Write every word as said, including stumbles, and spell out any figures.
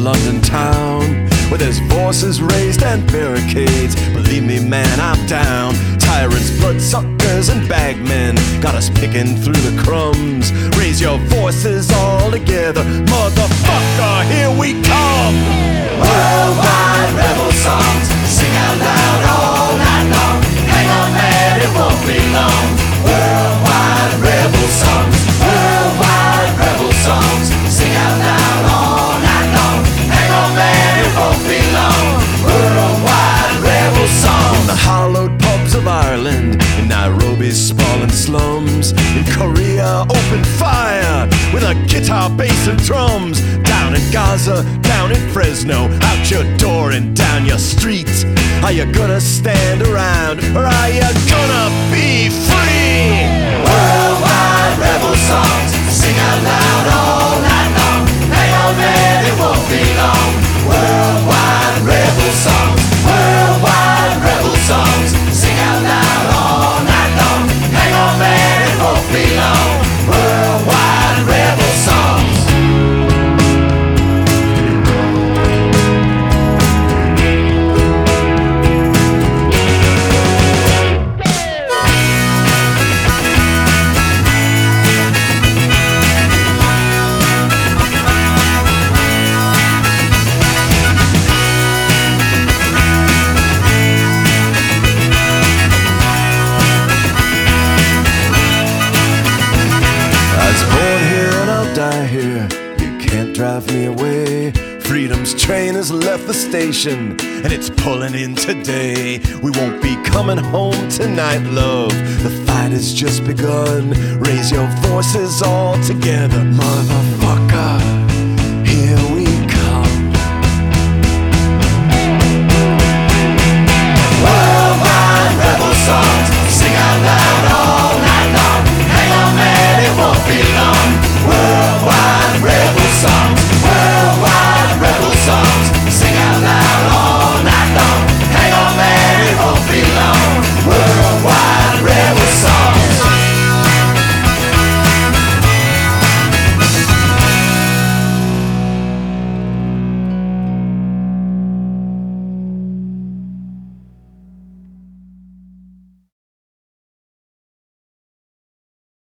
London town where there's voices raised and barricades. Believe me, man, I'm down. Tyrants, bloodsuckers, and bagmen got us picking through the crumbs. Raise your voices all together, motherfucker, here we come. Worldwide rebel songs, sing out loud all night long. Hang on, man, it won't be long. Worldwide rebel songs, worldwide rebel songs, sing out loud all night long. Hang on, man, it won't be long. Worldwide rebel songs. In the hallowed pubs of Ireland, in Nairobi's sprawling slums, in Korea, open fire with a guitar, bass, and drums. Down in Gaza, down in Fresno, out your door and down your street. Are you gonna stand around, or are you gonna be free? Worldwide rebel songs, sing out loud all night long. Hang on, man, it won't be long. Worldwide rebel songs, worldwide rebel songs, sing out loud all night long. Hang on, man, it won't be long. Worldwide rebel songs. Here, you can't drive me away. Freedom's train has left the station and it's pulling in today. We won't be coming home tonight, love. The fight has just begun. Raise your voices all together, motherfucker.